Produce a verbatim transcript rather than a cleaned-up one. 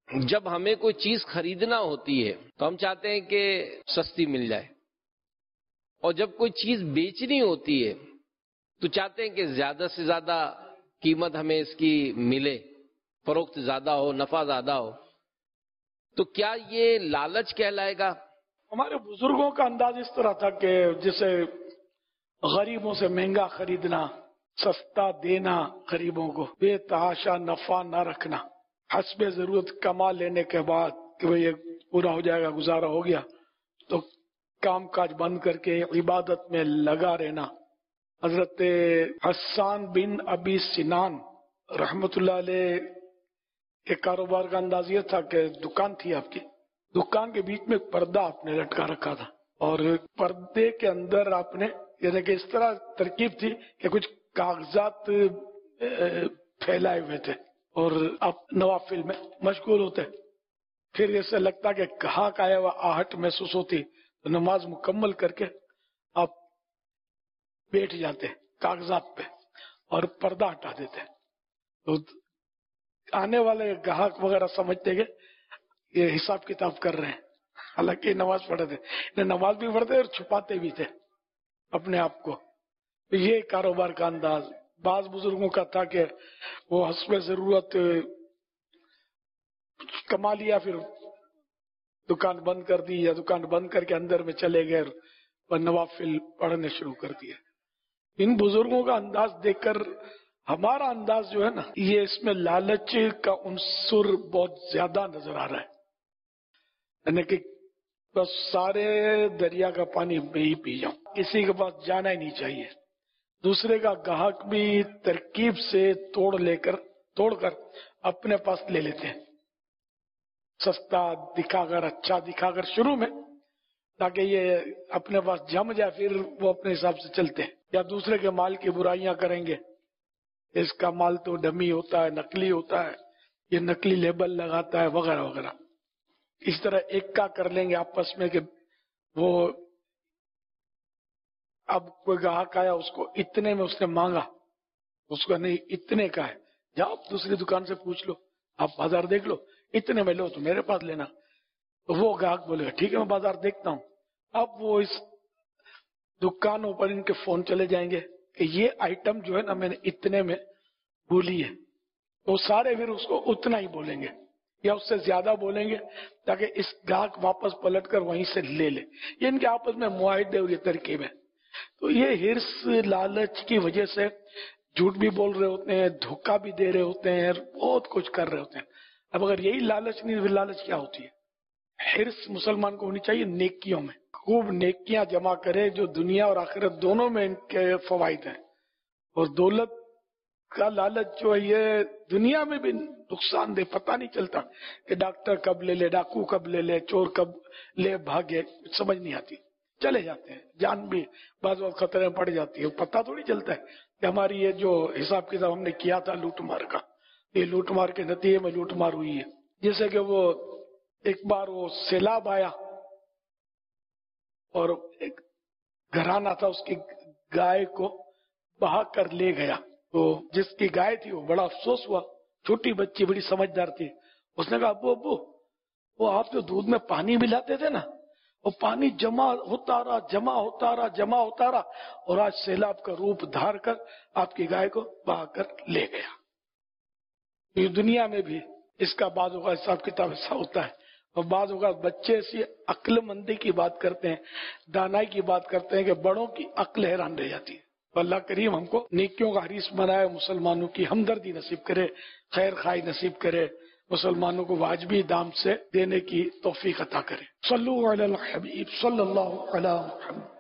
جب ہمیں کوئی چیز خریدنا ہوتی ہے تو ہم چاہتے ہیں کہ سستی مل جائے، اور جب کوئی چیز بیچنی ہوتی ہے تو چاہتے ہیں کہ زیادہ سے زیادہ قیمت ہمیں اس کی ملے، فروخت زیادہ ہو، نفع زیادہ ہو. تو کیا یہ لالچ کہلائے گا؟ ہمارے بزرگوں کا انداز اس طرح تھا کہ جسے غریبوں سے مہنگا خریدنا، سستا دینا، غریبوں کو بے تحاشا نفع نہ رکھنا، حسب ضرورت کما لینے کے بعد کہ وہ یہ پورا ہو جائے گا، گزارا ہو گیا تو کام کاج بند کر کے عبادت میں لگا رہنا. حضرت حسان بن ابی سنان رحمت اللہ علیہ کے کاروبار کا انداز یہ تھا کہ دکان تھی آپ کی، دکان کے بیچ میں پردہ آپ نے لٹکا رکھا تھا، اور پردے کے اندر آپ نے یعنی کہ اس طرح ترکیب تھی کہ کچھ کاغذات پھیلائے ہوئے تھے، اور آپ نوافل میں مشغول ہوتے. پھر ایسا لگتا کہ گاہک آیا ہوا آہٹ محسوس ہوتی تو نماز مکمل کر کے آپ بیٹھ جاتے کاغذات پہ اور پردہ ہٹا دیتے. تو آنے والے گاہک وغیرہ سمجھتے کہ یہ حساب کتاب کر رہے ہیں، حالانکہ نماز پڑھتے تھے، نماز بھی پڑھتے اور چھپاتے بھی تھے اپنے آپ کو. یہ کاروبار کا انداز بعض بزرگوں کا تھا کہ وہ حسب ضرورت کما لیا، پھر دکان بند کر دی، یا دکان بند کر کے اندر میں چلے گئے اور نوافل پڑھنے شروع کر دیے. ان بزرگوں کا انداز دیکھ کر ہمارا انداز جو ہے نا، یہ اس میں لالچ کا عنصر بہت زیادہ نظر آ رہا ہے، یعنی کہ بس سارے دریا کا پانی میں ہی پی جاؤں، کسی کے پاس جانا ہی نہیں چاہیے. دوسرے کا گاہک بھی ترکیب سے توڑ لے کر توڑ کر اپنے پاس لے لیتے ہیں، سستا دکھا کر، اچھا دکھا کر شروع میں، تاکہ یہ اپنے پاس جم جائے، پھر وہ اپنے حساب سے چلتے ہیں. یا دوسرے کے مال کی برائیاں کریں گے، اس کا مال تو ڈمی ہوتا ہے، نقلی ہوتا ہے، یہ نقلی لیبل لگاتا ہے، وغیرہ وغیرہ. اس طرح ایک کا کر لیں گے آپس میں کہ وہ اب کوئی گاہک آیا، اس کو اتنے میں اس نے مانگا، اس کو نہیں اتنے کا ہے، جاؤ آپ دوسری دکان سے پوچھ لو، آپ بازار دیکھ لو، اتنے میں لو تو میرے پاس لینا. تو وہ گاہک بولے گا ٹھیک ہے میں بازار دیکھتا ہوں. اب وہ اس دکانوں پر ان کے فون چلے جائیں گے کہ یہ آئٹم جو ہے نا میں نے اتنے میں بولی ہے، وہ سارے پھر اس کو اتنا ہی بولیں گے یا اس سے زیادہ بولیں گے تاکہ اس گاہک واپس پلٹ کر وہیں سے لے لے. یہ ان کے آپس میں معاہدے اور یہ ترکیب ہے. تو یہ ہرس لالچ کی وجہ سے جھوٹ بھی بول رہے ہوتے ہیں، دھوکہ بھی دے رہے ہوتے ہیں، بہت کچھ کر رہے ہوتے ہیں. اب اگر یہی لالچ نہیں، پھر لالچ کیا ہوتی ہے؟ ہرس مسلمان کو ہونی چاہیے نیکیوں میں، خوب نیکیاں جمع کرے جو دنیا اور آخرت دونوں میں ان کے فوائد ہیں. اور دولت کا لالچ جو ہے یہ دنیا میں بھی نقصان دہ، پتہ نہیں چلتا کہ ڈاکٹر کب لے لے، ڈاکو کب لے لے، چور کب لے بھاگے، سمجھ نہیں آتی. چلے جاتے ہیں، جان بھی بعض وقت خطرے میں پڑ جاتی ہے، پتہ تھوڑی چلتا ہے کہ ہماری یہ جو حساب کتاب ہم نے کیا تھا لوٹ مار کا، یہ لوٹ مار کے نتیجے میں لوٹ مار ہوئی ہے. جیسے کہ وہ ایک بار وہ سیلاب آیا اور ایک گھرانہ تھا، اس کی گائے کو بہا کر لے گیا. تو جس کی گائے تھی وہ بڑا افسوس ہوا، چھوٹی بچی بڑی سمجھدار تھی. اس نے کہا ابو ابو وہ آپ جو دودھ میں پانی ملاتے تھے نا، وہ پانی جمع ہوتا رہا جمع ہوتا رہا جمع ہوتا رہا اور آج سیلاب کا روپ دھار کر آپ کی گائے کو بہا کر لے گیا. یہ دنیا میں بھی اس کا بعض اوقات حساب کتاب ایسا ہوتا ہے، اور بعض اوقات بچے ایسی عقل مندی کی بات کرتے ہیں، دانائی کی بات کرتے ہیں کہ بڑوں کی عقل حیران رہ جاتی ہے. اللہ کریم ہم کو نیکیوں کا حریص بنائے، مسلمانوں کی ہمدردی نصیب کرے، خیر خواہی نصیب کرے، مسلمانوں کو واجبی دام سے دینے کی توفیق عطا کرے. صلو علی الحبیب صلی اللہ علیہ وسلم.